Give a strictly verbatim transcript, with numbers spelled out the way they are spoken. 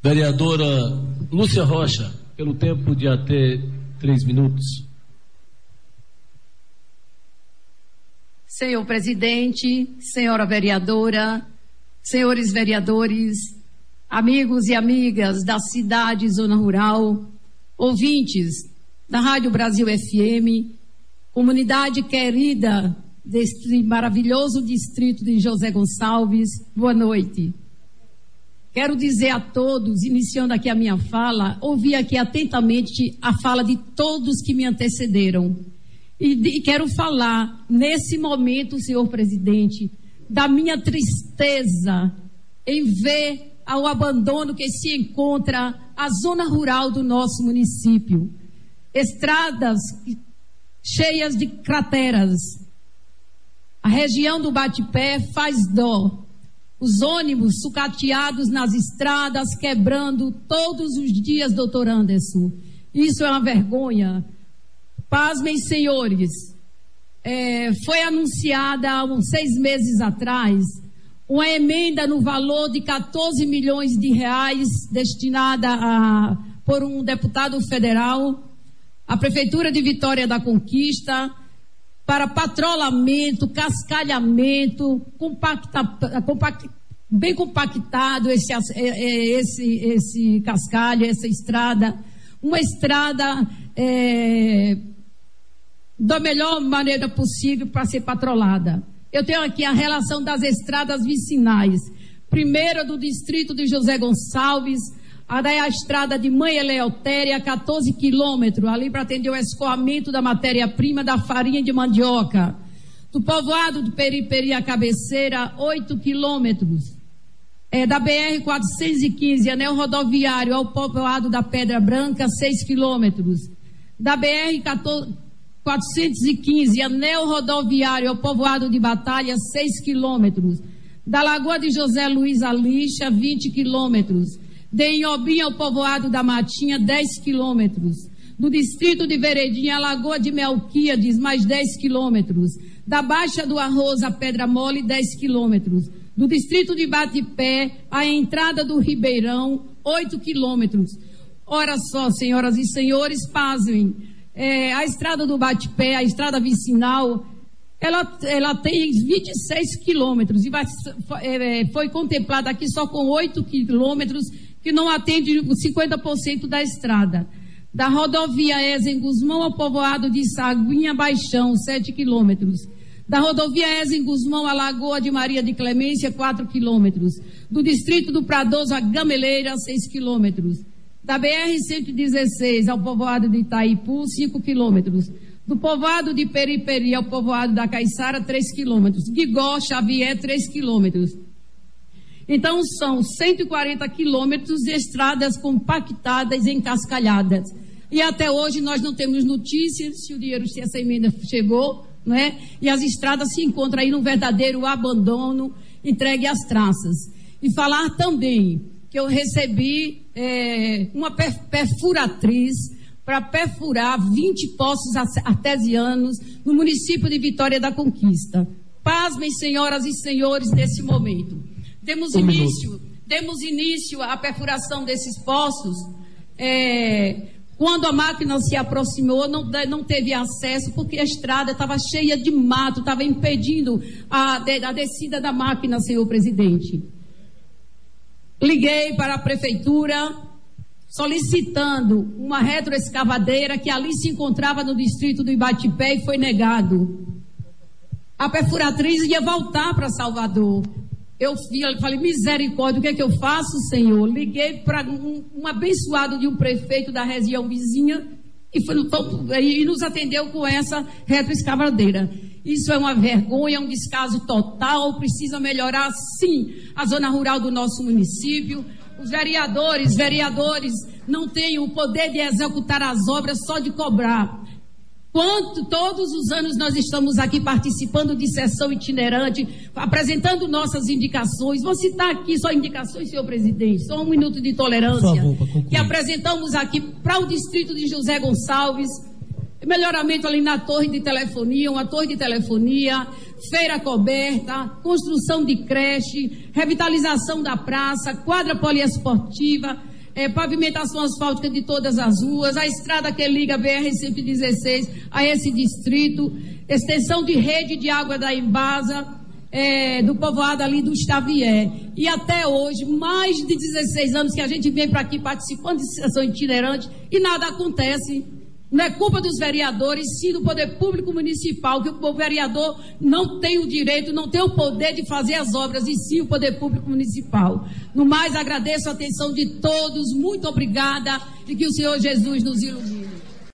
Vereadora Lúcia Rocha, pelo tempo de até três minutos. Senhor presidente, senhora vereadora, senhores vereadores, amigos e amigas da cidade e zona rural, ouvintes da Rádio Brasil F M, comunidade querida deste maravilhoso distrito de José Gonçalves, boa noite. Quero dizer a todos, iniciando aqui a minha fala, ouvi aqui atentamente a fala de todos que me antecederam. E, e quero falar, nesse momento, senhor presidente, da minha tristeza em ver ao abandono que se encontra a zona rural do nosso município. Estradas cheias de crateras. A região do Bate-Pé faz dó. Os ônibus sucateados nas estradas, quebrando todos os dias, doutor Anderson. Isso é uma vergonha. Pasmem, senhores, é, foi anunciada há uns seis meses atrás uma emenda no valor de quatorze milhões de reais destinada a, por um deputado federal à Prefeitura de Vitória da Conquista para patrulhamento, cascalhamento, compacta, compact, bem compactado esse, esse, esse cascalho, essa estrada, uma estrada é, da melhor maneira possível para ser patrolada. Eu tenho aqui a relação das estradas vicinais. Primeira do distrito de José Gonçalves, a da estrada de Mãe Eleutéria, quatorze quilômetros, ali para atender o escoamento da matéria-prima da farinha de mandioca. Do povoado de Periferia Cabeceira, oito quilômetros. É, da B R quatrocentos e quinze, anel rodoviário ao povoado da Pedra Branca, seis quilômetros. Da B R quatrocentos e quinze, anel rodoviário ao povoado de Batalha, seis quilômetros. Da Lagoa de José Luiz Alixa, vinte quilômetros. De Inhobim ao povoado da Matinha, dez quilômetros. Do distrito de Veredinha, a Lagoa de Melquíades, mais dez quilômetros. Da Baixa do Arroz a Pedra Mole, dez quilômetros. Do distrito de Bate-Pé, a entrada do Ribeirão, oito quilômetros. Ora só, senhoras e senhores, pasmem. É, a estrada do Bate-Pé, a estrada vicinal, ela, ela tem vinte e seis quilômetros e vai, é, foi contemplada aqui só com oito quilômetros, que não atende cinquenta por cento da estrada. Da rodovia Ezen Guzmão ao povoado de Saguinha Baixão, sete quilômetros. Da rodovia Ezen Guzmão à Lagoa de Maria de Clemência, quatro quilômetros. Do distrito do Pradoso a Gameleira, seis quilômetros. Da B R cento e dezesseis ao povoado de Itaipu, cinco quilômetros. Do povoado de Periferia ao povoado da Caiçara, três quilômetros. Guigó, Xavier, três quilômetros. Então são cento e quarenta quilômetros de estradas compactadas e encascalhadas. E até hoje nós não temos notícias se o dinheiro, se essa emenda chegou, não é? E as estradas se encontram aí num verdadeiro abandono, entregue às traças. E falar também que eu recebi é, uma perfuratriz para perfurar vinte poços artesianos no município de Vitória da Conquista. Pasmem, senhoras e senhores, nesse momento. Demos um início, minuto. demos início à perfuração desses poços. É, quando a máquina se aproximou, não, não teve acesso, porque a estrada estava cheia de mato, estava impedindo a, a descida da máquina, senhor presidente. Liguei para a prefeitura, solicitando uma retroescavadeira que ali se encontrava no distrito do Ibate-Pé e foi negado. A perfuratriz ia voltar para Salvador. Eu falei, misericórdia, o que é que eu faço, Senhor? Liguei para um, um abençoado de um prefeito da região vizinha e, foi, e nos atendeu com essa retroescavadeira. Isso é uma vergonha, é um descaso total, precisa melhorar, sim, a zona rural do nosso município. Os vereadores, vereadores não têm o poder de executar as obras, só de cobrar. Quanto, todos os anos nós estamos aqui participando de sessão itinerante, apresentando nossas indicações. Vou citar aqui só indicações, senhor presidente, só um minuto de tolerância. Por favor, que apresentamos aqui para o distrito de José Gonçalves, melhoramento ali na torre de telefonia, uma torre de telefonia, feira coberta, construção de creche, revitalização da praça, quadra poliesportiva, é, pavimentação asfáltica de todas as ruas, a estrada que liga a B R cento e dezesseis a esse distrito, extensão de rede de água da Embasa, é, do povoado ali do Xavier. E até hoje, mais de dezesseis anos que a gente vem para aqui participando de sessão itinerante e nada acontece. Não é culpa dos vereadores, sim do poder público municipal, que o vereador não tem o direito, não tem o poder de fazer as obras, e sim o poder público municipal. No mais, agradeço a atenção de todos, muito obrigada, e que o Senhor Jesus nos ilumine.